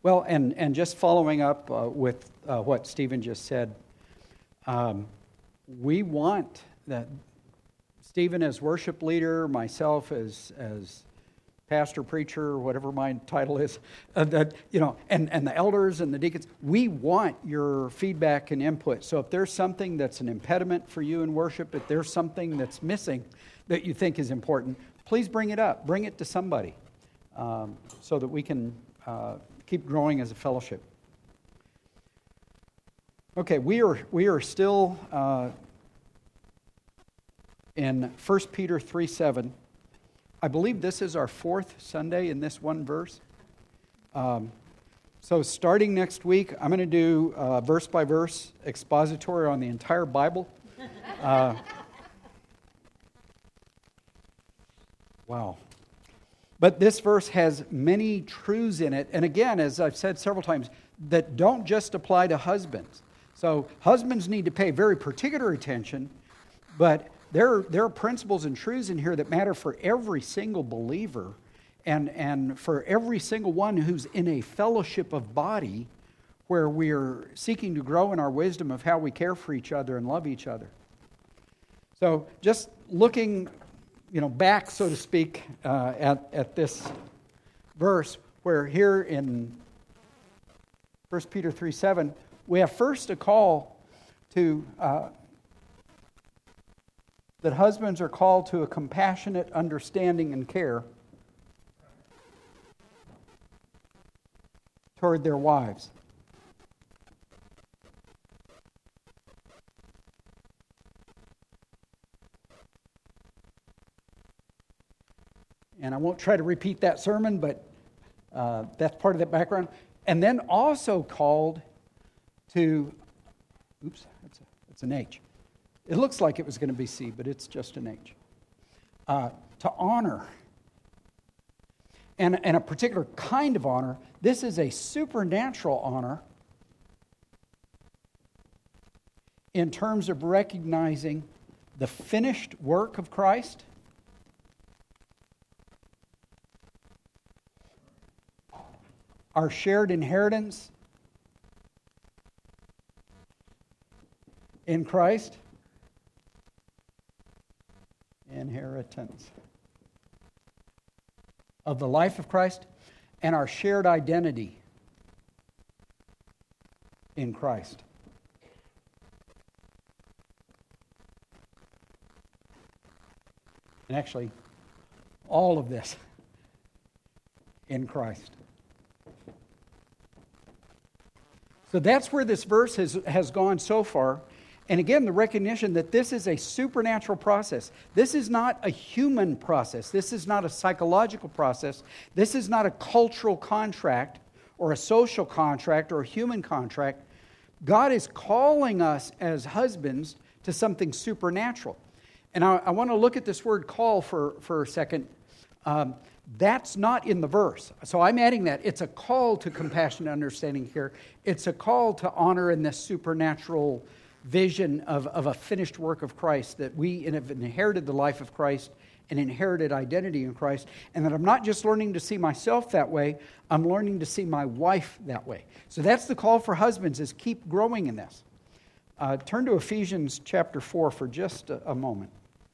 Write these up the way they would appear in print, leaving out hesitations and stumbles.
Well, and just following up with what Stephen just said, we want that Stephen as worship leader, myself as pastor, preacher, whatever my title is, and the elders and the deacons, we want your feedback and input. So if there's something that's an impediment for you in worship, if there's something that's missing that you think is important, please bring it up. Bring it to somebody so that we can keep growing as a fellowship. Okay, we are still in 1 Peter 3:7. I believe this is our fourth Sunday in this one verse. So starting next week, I'm going to do verse by verse expository on the entire Bible. Wow. But this verse has many truths in it. And again, as I've said several times, that don't just apply to husbands. So husbands need to pay very particular attention, but there are principles and truths in here that matter for every single believer and for every single one who's in a fellowship of body where we're seeking to grow in our wisdom of how we care for each other and love each other. So just looking back, so to speak, at this verse, where here in 1 Peter 3:7, we have first a call to that husbands are called to a compassionate understanding and care toward their wives. And I won't try to repeat that sermon, but that's part of the background. And then also called to, it's an H. It looks like it was going to be C, but it's just an H. To honor. And a particular kind of honor. This is a supernatural honor in terms of recognizing the finished work of Christ, our shared inheritance in Christ, inheritance of the life of Christ, and our shared identity in Christ. And actually, all of this in Christ. So that's where this verse has gone so far. And again, the recognition that this is a supernatural process. This is not a human process. This is not a psychological process. This is not a cultural contract or a social contract or a human contract. God is calling us as husbands to something supernatural. And I want to look at this word call for a second. That's not in the verse. So I'm adding that. It's a call to compassion and understanding here. It's a call to honor in this supernatural vision of a finished work of Christ, that we have inherited the life of Christ and inherited identity in Christ, and that I'm not just learning to see myself that way, I'm learning to see my wife that way. So that's the call for husbands, is keep growing in this. Turn to Ephesians chapter 4 for just a moment.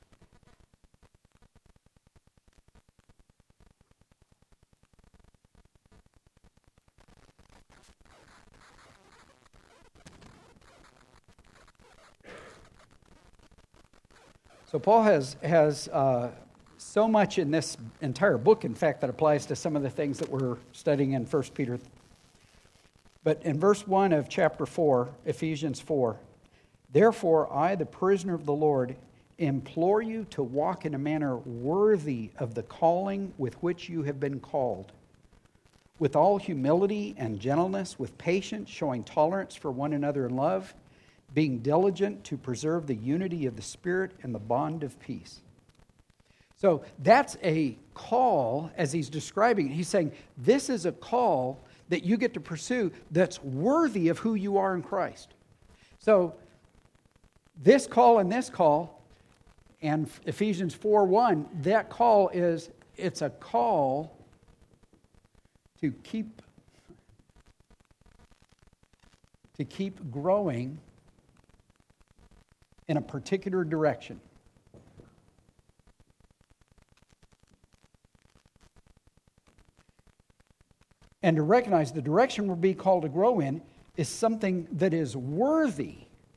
So Paul has so much in this entire book, in fact, that applies to some of the things that we're studying in 1 Peter. But in verse 1 of chapter 4, Ephesians 4, "Therefore I, the prisoner of the Lord, implore you to walk in a manner worthy of the calling with which you have been called, with all humility and gentleness, with patience, showing tolerance for one another in love, being diligent to preserve the unity of the Spirit and the bond of peace." So that's a call, as he's describing it. He's saying, this is a call that you get to pursue that's worthy of who you are in Christ. So this call, and Ephesians 4:1, that call it's a call to keep to keep growing in a particular direction. And to recognize the direction we're being called to grow in is something that is worthy.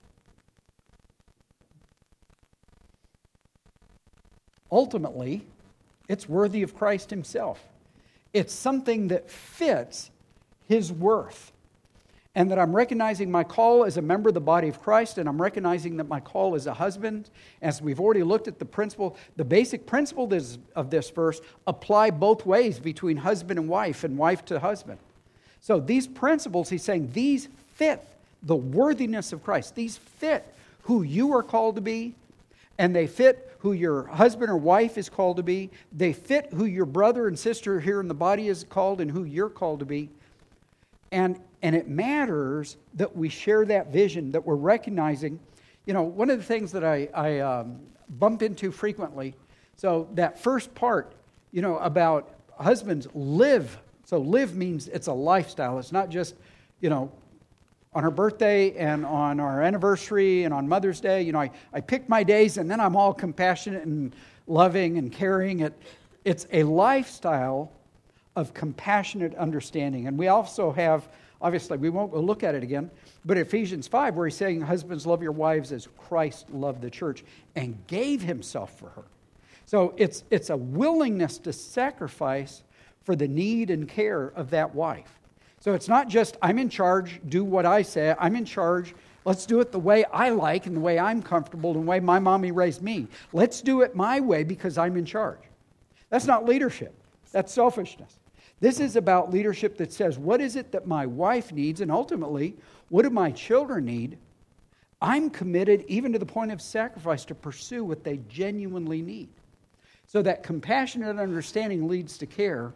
Ultimately, it's worthy of Christ himself. It's something that fits his worth. And that I'm recognizing my call as a member of the body of Christ, and I'm recognizing that my call as a husband, as we've already looked at the principle, the basic principle of this verse apply both ways between husband and wife to husband. So these principles, he's saying, these fit the worthiness of Christ. These fit who you are called to be, and they fit who your husband or wife is called to be. They fit who your brother and sister here in the body is called and who you're called to be. And it matters that we share that vision, that we're recognizing. You know, one of the things that I bump into frequently, so that first part, you know, about husbands live. So live means it's a lifestyle. It's not just, you know, on her birthday and on our anniversary and on Mother's Day. You know, I pick my days and then I'm all compassionate and loving and caring. It's a lifestyle of compassionate understanding. And we also have, obviously, we won't look at it again, but Ephesians 5, where he's saying, husbands, love your wives as Christ loved the church and gave himself for her. So it's a willingness to sacrifice for the need and care of that wife. So it's not just, I'm in charge, do what I say, I'm in charge, let's do it the way I like and the way I'm comfortable and the way my mommy raised me. Let's do it my way because I'm in charge. That's not leadership. That's selfishness. This is about leadership that says, what is it that my wife needs? And ultimately, what do my children need? I'm committed, even to the point of sacrifice, to pursue what they genuinely need. So that compassionate understanding leads to care.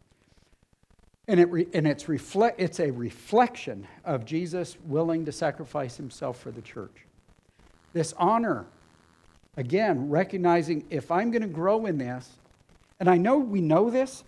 And it's a reflection of Jesus willing to sacrifice himself for the church. This honor, again, recognizing if I'm going to grow in this, and I know we know this,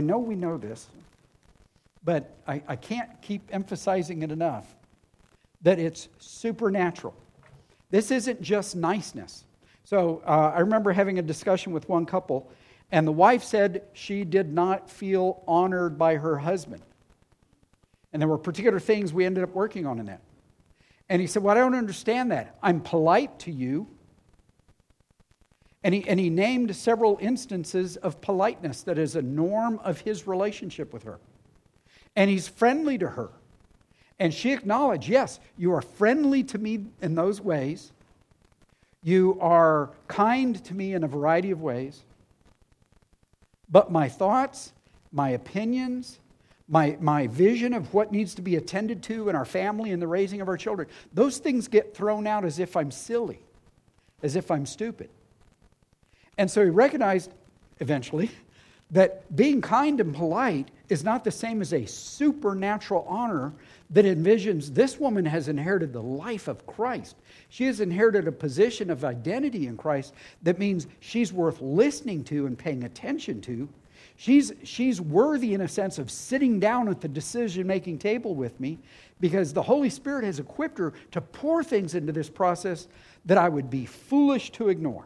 but I can't keep emphasizing it enough, that it's supernatural. This isn't just niceness. So I remember having a discussion with one couple, and the wife said she did not feel honored by her husband. And there were particular things we ended up working on in that. And he said, well, I don't understand that. I'm polite to you. And he named several instances of politeness that is a norm of his relationship with her. And he's friendly to her. And she acknowledged, yes, you are friendly to me in those ways. You are kind to me in a variety of ways. But my thoughts, my opinions, my vision of what needs to be attended to in our family and the raising of our children, those things get thrown out as if I'm silly, as if I'm stupid. And so he recognized eventually that being kind and polite is not the same as a supernatural honor that envisions this woman has inherited the life of Christ. She has inherited a position of identity in Christ that means she's worth listening to and paying attention to. She's worthy in a sense of sitting down at the decision-making table with me because the Holy Spirit has equipped her to pour things into this process that I would be foolish to ignore.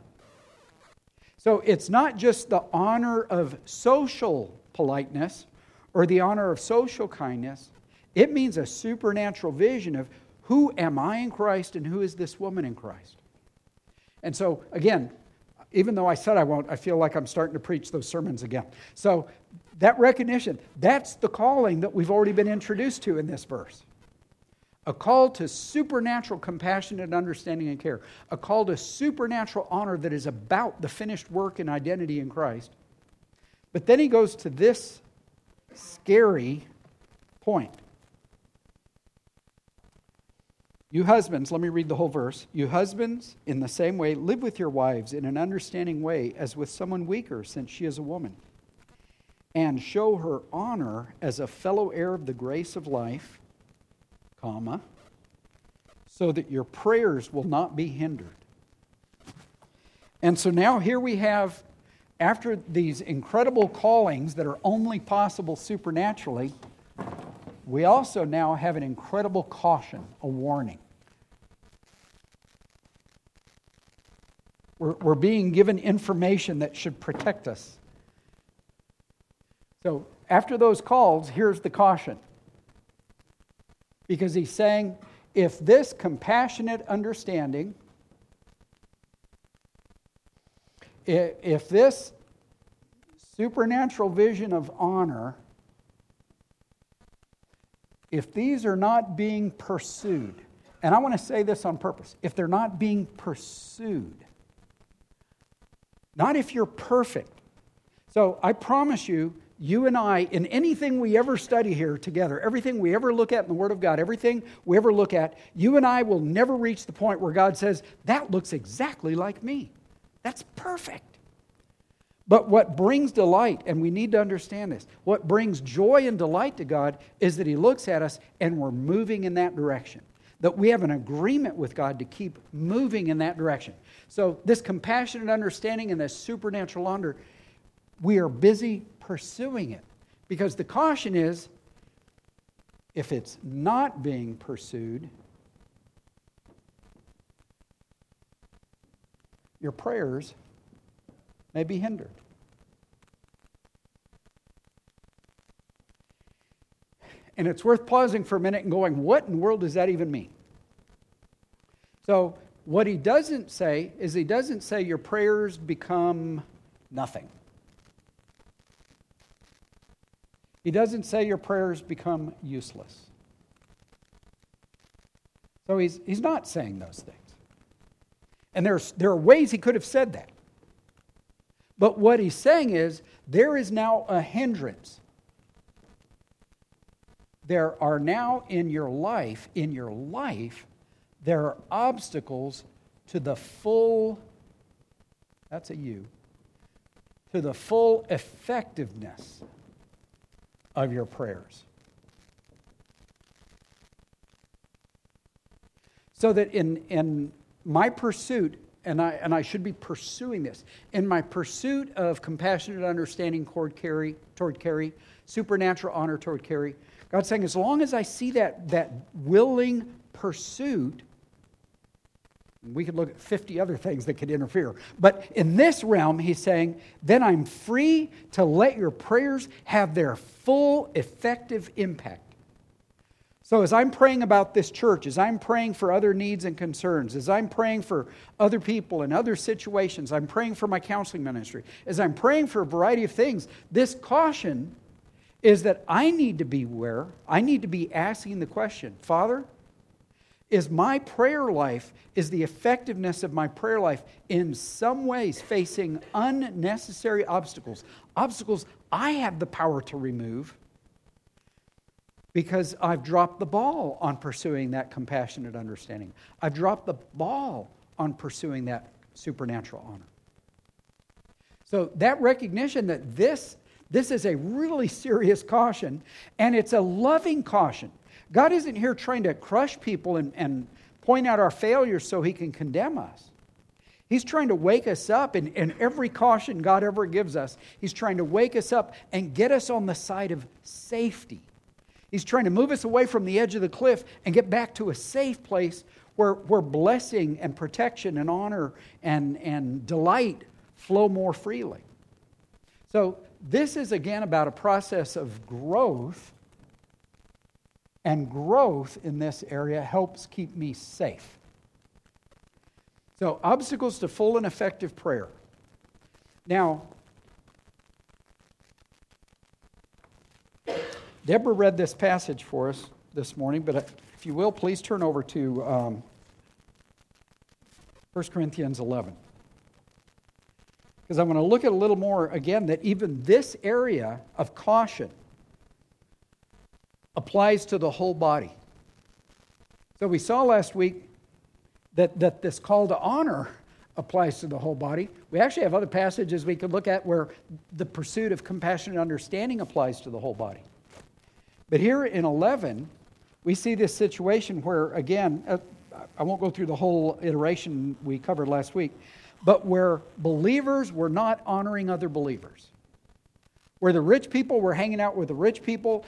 So it's not just the honor of social politeness or the honor of social kindness. It means a supernatural vision of who am I in Christ and who is this woman in Christ. And so, again, even though I said I won't, I feel like I'm starting to preach those sermons again. So that recognition, that's the calling that we've already been introduced to in this verse. A call to supernatural compassion and understanding and care. A call to supernatural honor that is about the finished work and identity in Christ. But then he goes to this scary point. You husbands, let me read the whole verse. You husbands, in the same way, live with your wives in an understanding way as with someone weaker, since she is a woman. And show her honor as a fellow heir of the grace of life, so that your prayers will not be hindered. And so now here we have, after these incredible callings that are only possible supernaturally, we also now have an incredible caution, a warning. We're being given information that should protect us. So after those calls, here's the caution. Because he's saying, if this compassionate understanding, if this supernatural vision of honor, if these are not being pursued, and I want to say this on purpose, if they're not being pursued, not if you're perfect. So I promise you, you and I, in anything we ever study here together, everything we ever look at in the Word of God, everything we ever look at, you and I will never reach the point where God says, that looks exactly like me. That's perfect. But what brings delight, and we need to understand this, what brings joy and delight to God is that He looks at us and we're moving in that direction. That we have an agreement with God to keep moving in that direction. So this compassionate understanding and this supernatural honor, we are busy pursuing it. Because the caution is, if it's not being pursued, your prayers may be hindered. And it's worth pausing for a minute and going, what in the world does that even mean? So what he doesn't say is he doesn't say your prayers become nothing. He doesn't say your prayers become useless. So he's not saying those things. And there are ways he could have said that. But what he's saying is there is now a hindrance. There are now in your life, there are obstacles to the full, that's a you, to the full effectiveness of your prayers. So that in my pursuit, and I should be pursuing this, in my pursuit of compassionate understanding toward Carrie, supernatural honor toward Carrie, God's saying, as long as I see that willing pursuit, we could look at 50 other things that could interfere. But in this realm, he's saying, then I'm free to let your prayers have their full effective impact. So as I'm praying about this church, as I'm praying for other needs and concerns, as I'm praying for other people in other situations, I'm praying for my counseling ministry, as I'm praying for a variety of things, this caution is that I need to be aware, I need to be asking the question, Father, is my prayer life, is the effectiveness of my prayer life in some ways facing unnecessary obstacles? Obstacles I have the power to remove because I've dropped the ball on pursuing that compassionate understanding. I've dropped the ball on pursuing that supernatural honor. So that recognition that this is a really serious caution, and it's a loving caution. God isn't here trying to crush people and point out our failures so He can condemn us. He's trying to wake us up in every caution God ever gives us. He's trying to wake us up and get us on the side of safety. He's trying to move us away from the edge of the cliff and get back to a safe place where blessing and protection and honor and delight flow more freely. So this is again about a process of growth. And growth in this area helps keep me safe. So, obstacles to full and effective prayer. Now, Deborah read this passage for us this morning, but if you will, please turn over to 1 Corinthians 11. Because I want to look at a little more, again, that even this area of caution applies to the whole body. So we saw last week that this call to honor applies to the whole body. We actually have other passages we could look at where the pursuit of compassionate understanding applies to the whole body. But here in 11, we see this situation where, again, I won't go through the whole iteration we covered last week, but where believers were not honoring other believers. where the rich people were hanging out with the rich people,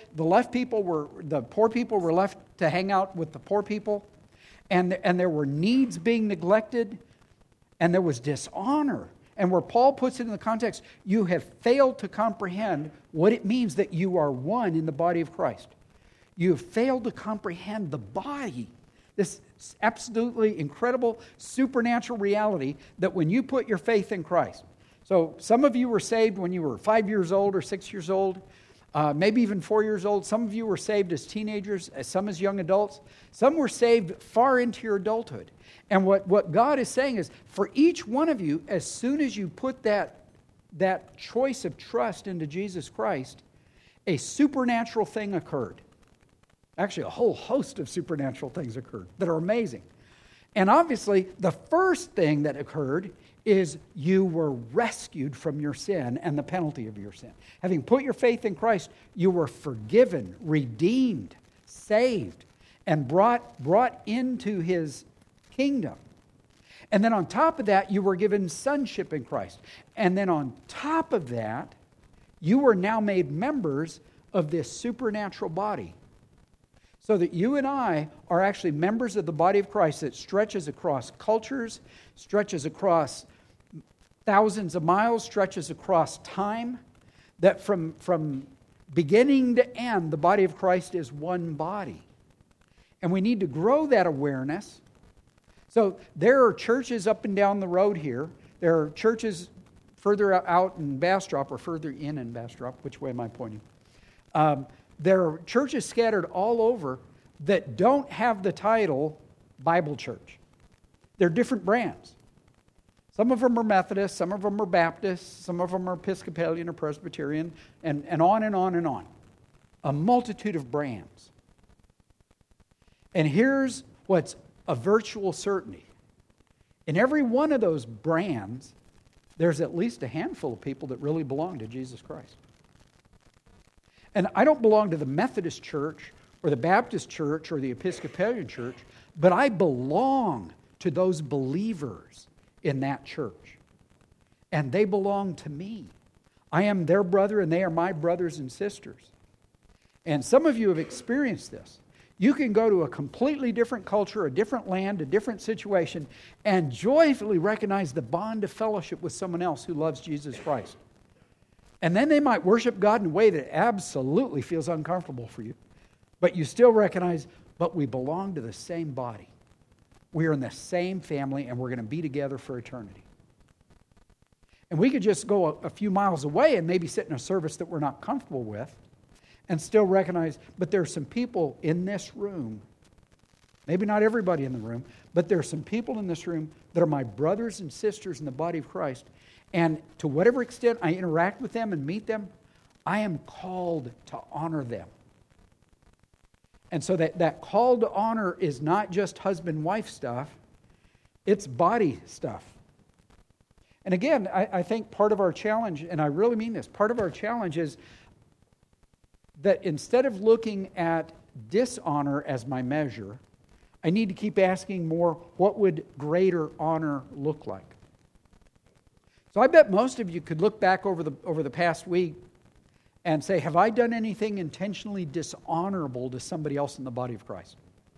the poor people were left to hang out with the poor people, and there were needs being neglected, and there was dishonor. And where Paul puts it in the context, you have failed to comprehend what it means that you are one in the body of Christ. You have failed to comprehend the body. This absolutely incredible supernatural reality that when you put your faith in Christ. So some of you were saved when you were 5 years old or 6 years old, maybe even 4 years old. Some of you were saved as teenagers, some as young adults. Some were saved far into your adulthood. And what God is saying is, for each one of you, as soon as you put that choice of trust into Jesus Christ, a supernatural thing occurred. Actually, a whole host of supernatural things occurred that are amazing. And obviously, the first thing that occurred is you were rescued from your sin and the penalty of your sin. Having put your faith in Christ, you were forgiven, redeemed, saved, and brought into His kingdom. And then on top of that, you were given sonship in Christ. And then on top of that, you were now made members of this supernatural body. So that you and I are actually members of the body of Christ that stretches across cultures, stretches across thousands of miles, stretches across time. That from beginning to end, the body of Christ is one body. And we need to grow that awareness. So there are churches up and down the road here. There are churches further out in Bastrop or further in Bastrop. Which way am I pointing? There are churches scattered all over that don't have the title Bible Church. They're different brands. Some of them are Methodist, some of them are Baptist, some of them are Episcopalian or Presbyterian, and on and on and on. A multitude of brands. And here's what's a virtual certainty. In every one of those brands, there's at least a handful of people that really belong to Jesus Christ. And I don't belong to the Methodist church or the Baptist church or the Episcopalian church, but I belong to those believers in that church. And they belong to me. I am their brother and they are my brothers and sisters. And some of you have experienced this. You can go to a completely different culture, a different land, a different situation, and joyfully recognize the bond of fellowship with someone else who loves Jesus Christ. And then they might worship God in a way that absolutely feels uncomfortable for you. But you still recognize, but we belong to the same body. We are in the same family, and we're going to be together for eternity. And we could just go a few miles away and maybe sit in a service that we're not comfortable with and still recognize, but there are some people in this room, maybe not everybody in the room, but there are some people in this room that are my brothers and sisters in the body of Christ. And to whatever extent I interact with them and meet them, I am called to honor them. And so that call to honor is not just husband-wife stuff, it's body stuff. And again, I think part of our challenge, and I really mean this, part of our challenge is that instead of looking at dishonor as my measure, I need to keep asking more, what would greater honor look like? So I bet most of you could look back over the past week and say, have I done anything intentionally dishonorable to somebody else in the body of Christ?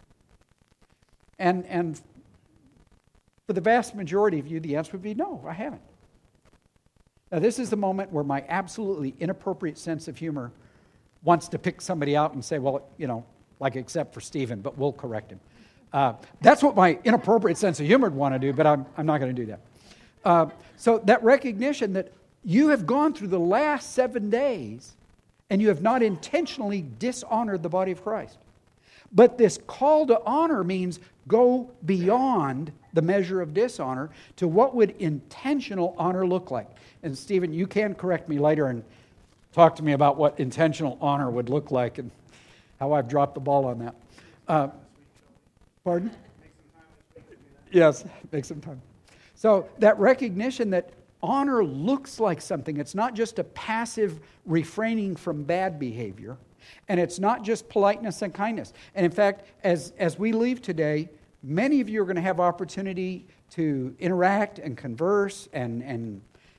And for the vast majority of you, the answer would be no, I haven't. Now this is the moment where my absolutely inappropriate sense of humor wants to pick somebody out and say, well, like except for Stephen, but we'll correct him. That's what my inappropriate sense of humor would want to do, but I'm not going to do that. So that recognition that you have gone through the last 7 days and you have not intentionally dishonored the body of Christ. But this call to honor means go beyond the measure of dishonor to what would intentional honor look like. And Stephen, you can correct me later and talk to me about what intentional honor would look like and how I've dropped the ball on that. Pardon? Yes, make some time. So that recognition that honor looks like something. It's not just a passive refraining from bad behavior. And it's not just politeness and kindness. And in fact, as we leave today, many of you are going to have opportunity to interact and converse and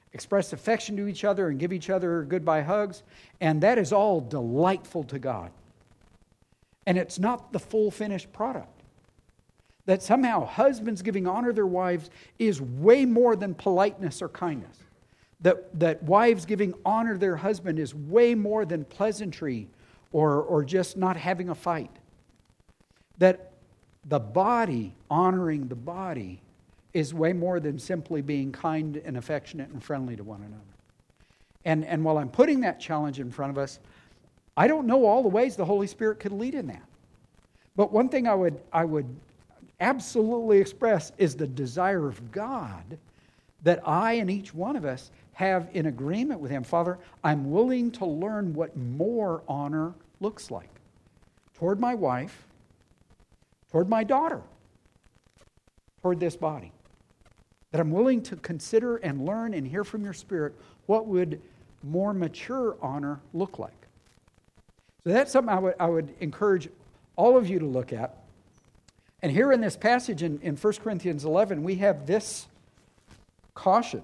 express affection to each other and give each other goodbye hugs. And that is all delightful to God. And it's not the full finished product. That somehow husbands giving honor to their wives is way more than politeness or kindness. That wives giving honor to their husband is way more than pleasantry or just not having a fight. That the body, honoring the body, is way more than simply being kind and affectionate and friendly to one another. And while I'm putting that challenge in front of us, I don't know all the ways the Holy Spirit could lead in that. But one thing I would absolutely express is the desire of God that I and each one of us have in agreement with Him. Father, I'm willing to learn what more honor looks like toward my wife, toward my daughter, toward this body. That I'm willing to consider and learn and hear from your Spirit what would more mature honor look like. So that's something I would encourage all of you to look at. And here in this passage in 1 Corinthians 11, we have this caution.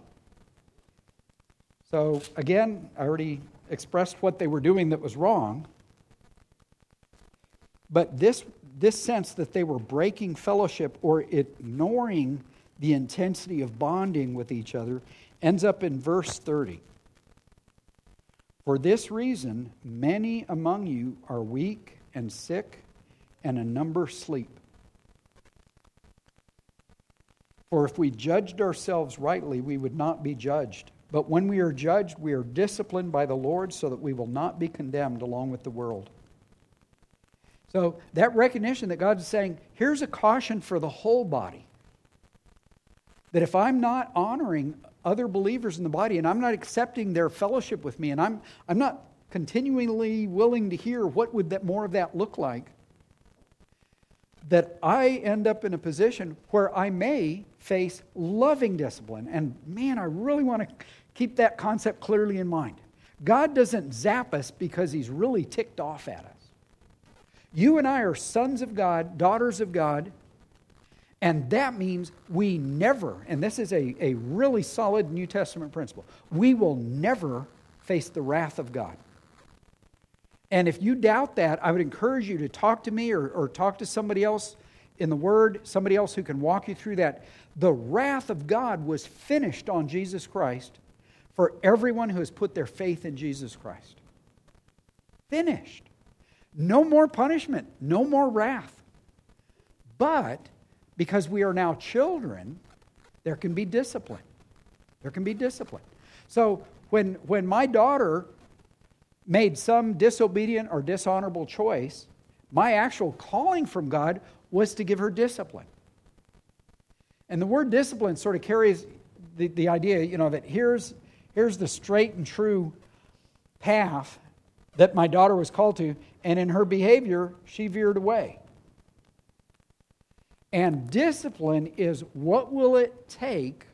So again, I already expressed what they were doing that was wrong. But this sense that they were breaking fellowship or ignoring the intensity of bonding with each other ends up in verse 30. For this reason, many among you are weak and sick, and a number sleep. For if we judged ourselves rightly, we would not be judged. But when we are judged, we are disciplined by the Lord so that we will not be condemned along with the world. So that recognition that God is saying, here's a caution for the whole body. That if I'm not honoring other believers in the body and I'm not accepting their fellowship with me and I'm not continually willing to hear what would that more of that look like, that I end up in a position where I may face loving discipline. And man, I really want to keep that concept clearly in mind. God doesn't zap us because He's really ticked off at us. You and I are sons of God, daughters of God, and that means we never, and this is a really solid New Testament principle, we will never face the wrath of God. And if you doubt that, I would encourage you to talk to me or talk to somebody else in the Word, somebody else who can walk you through that. The wrath of God was finished on Jesus Christ for everyone who has put their faith in Jesus Christ. Finished. No more punishment, no more wrath. But because we are now children, there can be discipline. There can be discipline. So when my daughter made some disobedient or dishonorable choice, my actual calling from God was to give her discipline. And the word discipline sort of carries the idea, that here's the straight and true path that my daughter was called to, and in her behavior, she veered away. And discipline is what will it take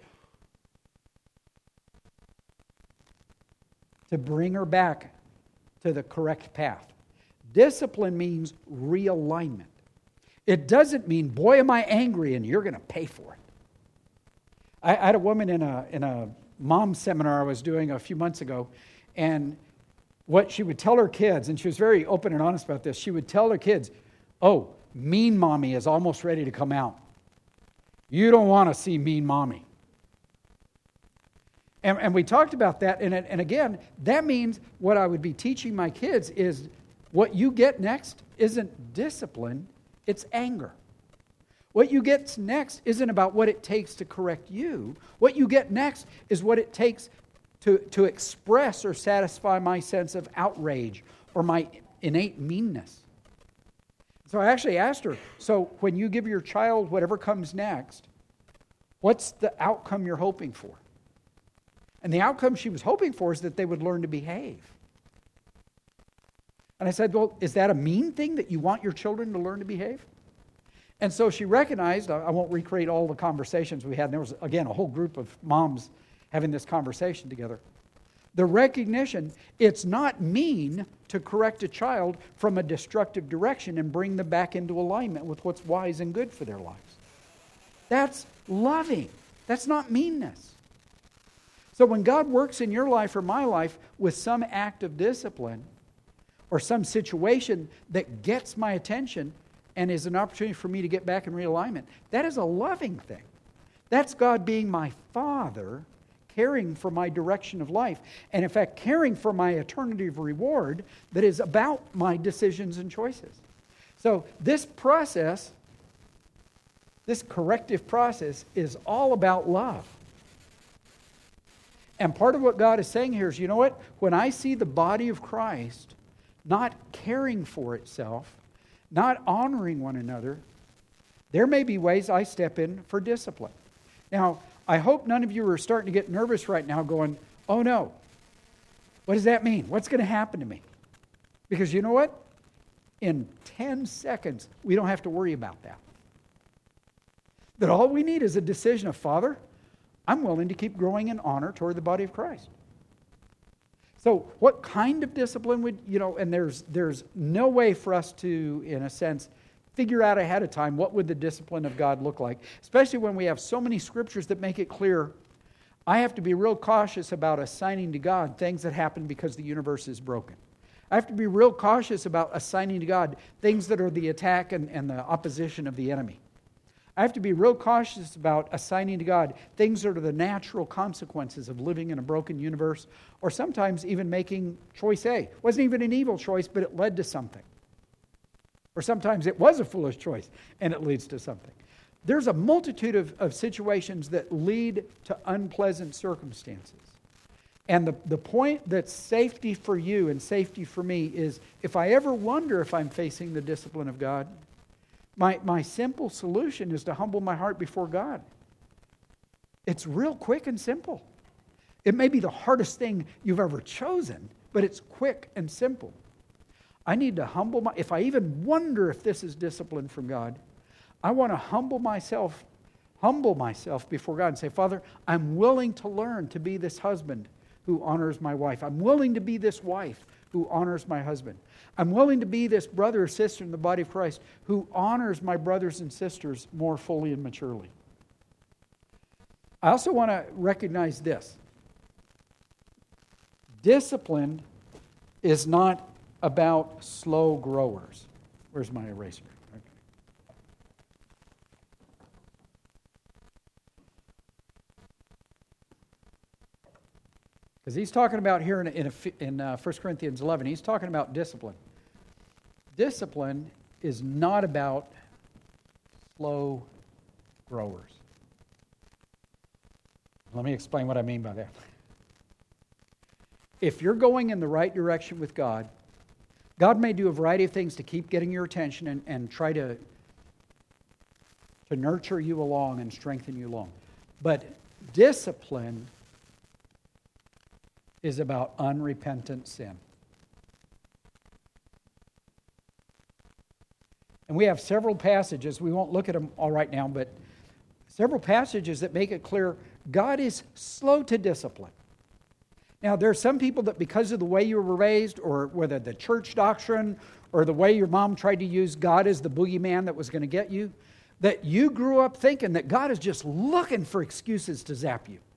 to bring her back to the correct path. Discipline means realignment. It doesn't mean, boy, am I angry and you're going to pay for it. I had a woman in a mom seminar I was doing a few months ago, and what she would tell her kids, and she was very open and honest about this, she would tell her kids, oh, mean mommy is almost ready to come out. You don't want to see mean mommy. And we talked about that, and again, that means what I would be teaching my kids is what you get next isn't discipline, it's anger. What you get next isn't about what it takes to correct you. What you get next is what it takes to express or satisfy my sense of outrage or my innate meanness. So I actually asked her, so when you give your child whatever comes next, what's the outcome you're hoping for? And the outcome she was hoping for is that they would learn to behave. And I said, well, is that a mean thing that you want your children to learn to behave? And so she recognized, I won't recreate all the conversations we had, and there was, again, a whole group of moms having this conversation together. The recognition, it's not mean to correct a child from a destructive direction and bring them back into alignment with what's wise and good for their lives. That's loving. That's not meanness. So when God works in your life or my life with some act of discipline or some situation that gets my attention and is an opportunity for me to get back in realignment, that is a loving thing. That's God being my Father, caring for my direction of life, and in fact, caring for my eternity of reward that is about my decisions and choices. So this process, this corrective process, is all about love. And part of what God is saying here is, you know what? When I see the body of Christ not caring for itself, not honoring one another, there may be ways I step in for discipline. Now, I hope none of you are starting to get nervous right now going, oh no, what does that mean? What's going to happen to me? Because you know what? In 10 seconds, we don't have to worry about that. That all we need is a decision of, Father, I'm willing to keep growing in honor toward the body of Christ. So what kind of discipline would, and there's no way for us to, in a sense, figure out ahead of time what would the discipline of God look like, especially when we have so many scriptures that make it clear. I have to be real cautious about assigning to God things that happen because the universe is broken. I have to be real cautious about assigning to God things that are the attack and the opposition of the enemy. I have to be real cautious about assigning to God things that are the natural consequences of living in a broken universe, or sometimes even making choice A. It wasn't even an evil choice, but it led to something. Or sometimes it was a foolish choice, and it leads to something. There's a multitude of situations that lead to unpleasant circumstances. And the point that's safety for you and safety for me is, if I ever wonder if I'm facing the discipline of God, my simple solution is to humble my heart before God. It's real quick and simple. It may be the hardest thing you've ever chosen, but it's quick and simple. I need to if I even wonder if this is discipline from God, I want to humble myself before God and say, Father, I'm willing to learn to be this husband who honors my wife. I'm willing to be this wife who honors my husband. I'm willing to be this brother or sister in the body of Christ who honors my brothers and sisters more fully and maturely. I also want to recognize this. Discipline is not about slow growers. Where's my eraser? Okay. Because he's talking about here in 1 Corinthians 11, he's talking about discipline. Discipline is not about slow growers. Let me explain what I mean by that. If you're going in the right direction with God, God may do a variety of things to keep getting your attention and try to nurture you along and strengthen you along. But discipline is about unrepentant sin. And we have several passages, we won't look at them all right now, but several passages that make it clear God is slow to discipline. Now, there are some people that because of the way you were raised, or whether the church doctrine, or the way your mom tried to use God as the boogeyman that was going to get you, that you grew up thinking that God is just looking for excuses to zap you.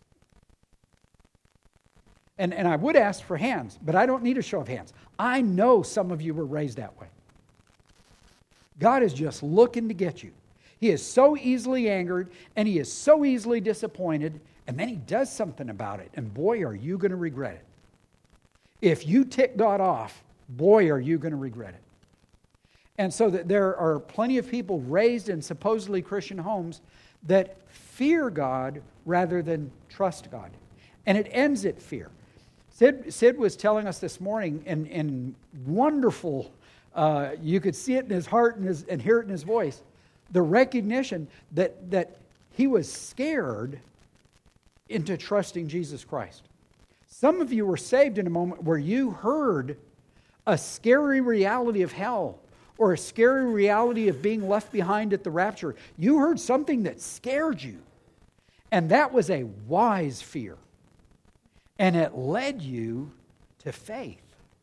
And I would ask for hands, but I don't need a show of hands. I know some of you were raised that way. God is just looking to get you. He is so easily angered, and he is so easily disappointed, and then he does something about it, and boy, are you going to regret it. If you tick God off, boy, are you going to regret it. And so that there are plenty of people raised in supposedly Christian homes that fear God rather than trust God. And it ends at fear. Sid was telling us this morning in wonderful, you could see it in his heart and hear it in his voice, the recognition that he was scared into trusting Jesus Christ. Some of you were saved in a moment where you heard a scary reality of hell or a scary reality of being left behind at the rapture. You heard something that scared you, and that was a wise fear. And it led you to faith.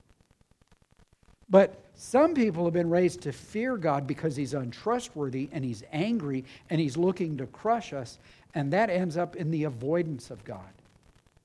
But some people have been raised to fear God because he's untrustworthy and he's angry and he's looking to crush us. And that ends up in the avoidance of God.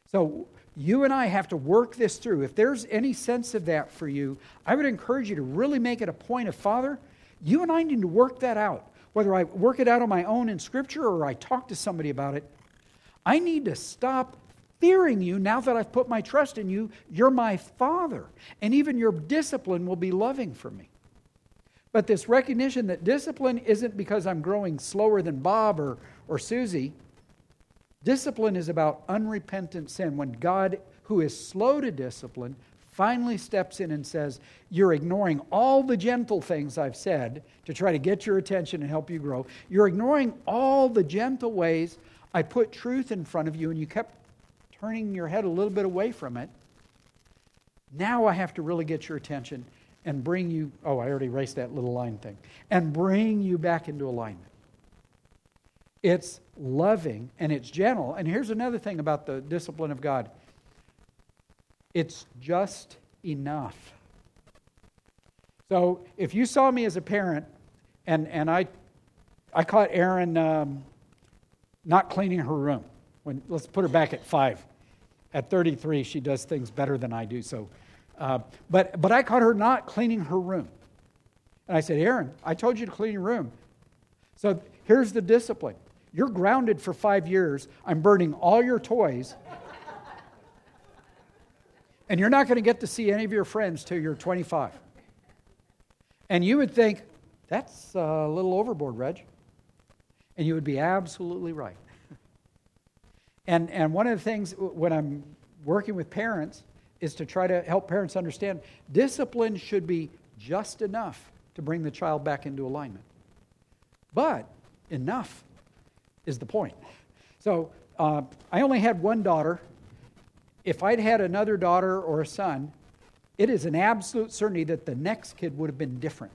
So you and I have to work this through. If there's any sense of that for you, I would encourage you to really make it a point of, Father, you and I need to work that out. Whether I work it out on my own in Scripture or I talk to somebody about it, I need to stop fearing you now that I've put my trust in you. You're my Father. And even your discipline will be loving for me. But this recognition that discipline isn't because I'm growing slower than Bob or Susie. Discipline is about unrepentant sin. When God, who is slow to discipline, finally steps in and says, you're ignoring all the gentle things I've said to try to get your attention and help you grow. You're ignoring all the gentle ways I put truth in front of you and you kept turning your head a little bit away from it. Now I have to really get your attention and bring you, I already erased that little line thing, and bring you back into alignment. It's loving and it's gentle. And here's another thing about the discipline of God. It's just enough. So if you saw me as a parent and I caught Erin not cleaning her room. Let's put her back at 5. At 33, she does things better than I do. So, but I caught her not cleaning her room. And I said, Erin, I told you to clean your room. So here's the discipline. You're grounded for 5 years. I'm burning all your toys. And you're not going to get to see any of your friends till you're 25. And you would think, that's a little overboard, Reg. And you would be absolutely right. And one of the things when I'm working with parents is to try to help parents understand discipline should be just enough to bring the child back into alignment. But enough is the point. So I only had one daughter. If I'd had another daughter or a son, it is an absolute certainty that the next kid would have been different.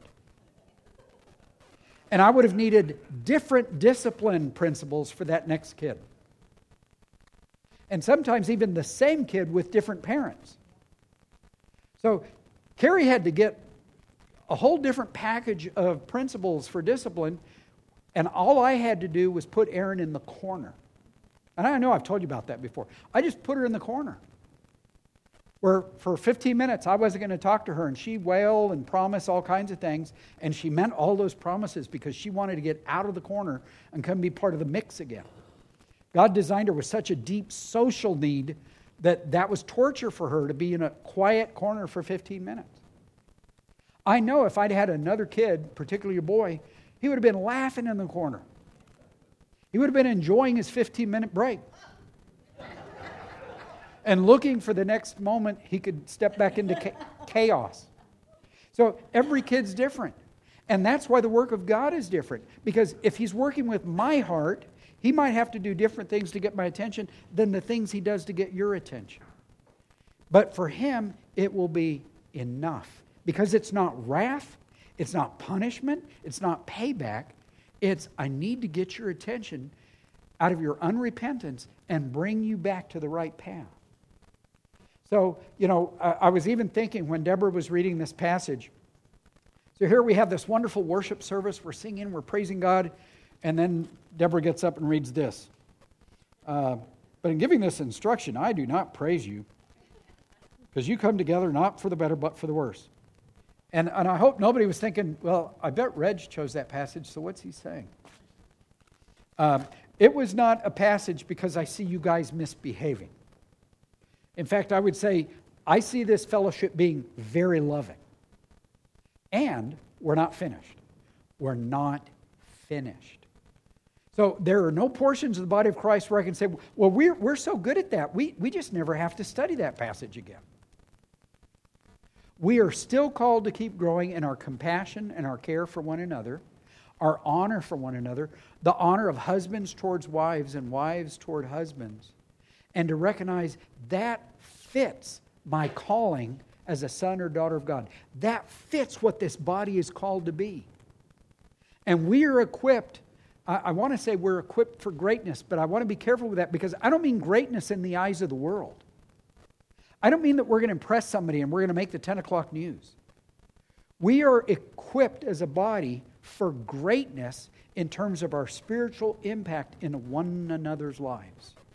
And I would have needed different discipline principles for that next kid. And sometimes even the same kid with different parents. So Carrie had to get a whole different package of principles for discipline, and all I had to do was put Erin in the corner. And I know I've told you about that before. I just put her in the corner. Where for 15 minutes I wasn't going to talk to her, and she wailed and promised all kinds of things, and she meant all those promises because she wanted to get out of the corner and come be part of the mix again. God designed her with such a deep social need that was torture for her to be in a quiet corner for 15 minutes. I know if I'd had another kid, particularly a boy, he would have been laughing in the corner. He would have been enjoying his 15-minute break. And looking for the next moment he could step back into chaos. So every kid's different. And that's why the work of God is different. Because if he's working with my heart, he might have to do different things to get my attention than the things he does to get your attention. But for him, it will be enough. Because it's not wrath, it's not punishment, it's not payback. It's, I need to get your attention out of your unrepentance and bring you back to the right path. So, I was even thinking when Deborah was reading this passage. So here we have this wonderful worship service. We're singing, we're praising God. And then Deborah gets up and reads this. But in giving this instruction, I do not praise you, because you come together not for the better, but for the worse. And I hope nobody was thinking, well, I bet Reg chose that passage, so what's he saying? It was not a passage because I see you guys misbehaving. In fact, I would say, I see this fellowship being very loving. And we're not finished. We're not finished. So there are no portions of the body of Christ where I can say, well, we're so good at that, we just never have to study that passage again. We are still called to keep growing in our compassion and our care for one another, our honor for one another, the honor of husbands towards wives and wives toward husbands, and to recognize that fits my calling as a son or daughter of God. That fits what this body is called to be. And we are equipped, I want to say we're equipped for greatness, but I want to be careful with that because I don't mean greatness in the eyes of the world. I don't mean that we're going to impress somebody and we're going to make the 10 o'clock news. We are equipped as a body for greatness in terms of our spiritual impact in one another's lives.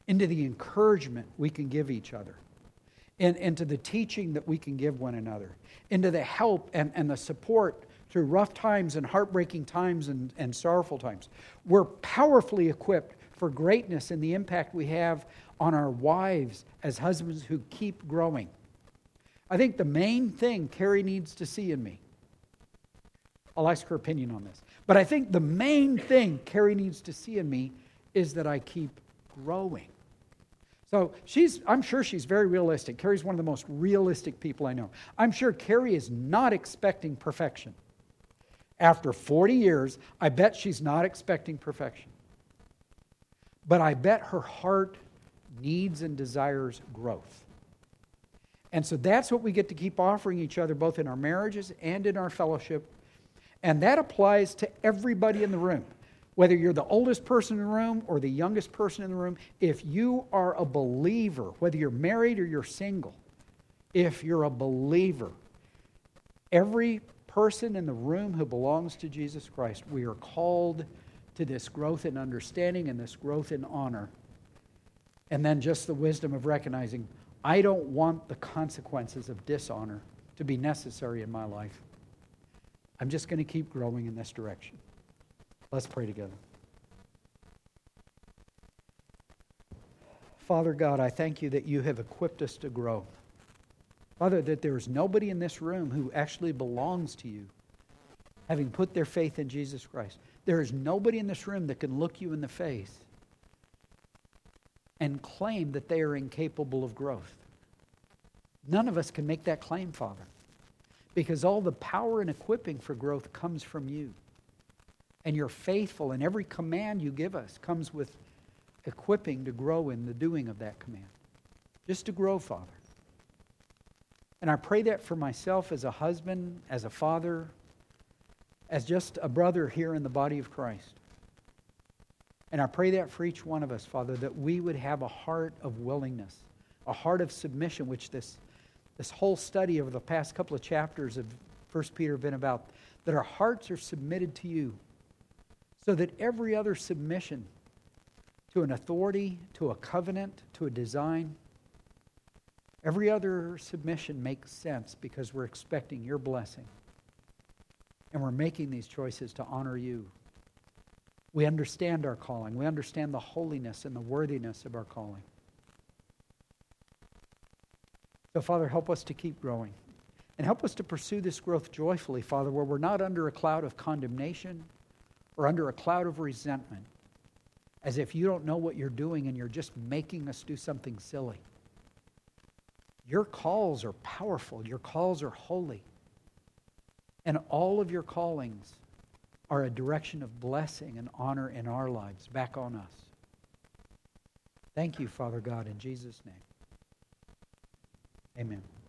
into the encouragement we can give each other, and into the teaching that we can give one another, into the help and the support through rough times and heartbreaking times and sorrowful times. We're powerfully equipped for greatness in the impact we have on our wives as husbands who keep growing. I think the main thing Carrie needs to see in me, I'll ask her opinion on this, but I think the main thing Carrie needs to see in me is that I keep growing. So I'm sure she's very realistic. Carrie's one of the most realistic people I know. I'm sure Carrie is not expecting perfection. After 40 years, I bet she's not expecting perfection. But I bet her heart needs and desires growth. And so that's what we get to keep offering each other, both in our marriages and in our fellowship. And that applies to everybody in the room. Whether you're the oldest person in the room or the youngest person in the room, if you are a believer, whether you're married or you're single, if you're a believer, every person in the room who belongs to Jesus Christ, we are called to this growth in understanding and this growth in honor. And then just the wisdom of recognizing, I don't want the consequences of dishonor to be necessary in my life. I'm just going to keep growing in this direction. Let's pray together. Father God, I thank you that you have equipped us to grow. Father, that there is nobody in this room who actually belongs to you, having put their faith in Jesus Christ. There is nobody in this room that can look you in the face and claim that they are incapable of growth. None of us can make that claim, Father, because all the power and equipping for growth comes from you. And you're faithful, and every command you give us comes with equipping to grow in the doing of that command. Just to grow, Father. And I pray that for myself as a husband, as a father, as just a brother here in the body of Christ. And I pray that for each one of us, Father, that we would have a heart of willingness, a heart of submission, which this whole study over the past couple of chapters of 1 Peter have been about, that our hearts are submitted to you, so that every other submission to an authority, to a covenant, to a design, every other submission makes sense because we're expecting your blessing. And we're making these choices to honor you. We understand our calling. We understand the holiness and the worthiness of our calling. So, Father, help us to keep growing. And help us to pursue this growth joyfully, Father, where we're not under a cloud of condemnation or under a cloud of resentment, as if you don't know what you're doing and you're just making us do something silly. Your calls are powerful. Your calls are holy. And all of your callings are a direction of blessing and honor in our lives back on us. Thank you, Father God, in Jesus' name. Amen.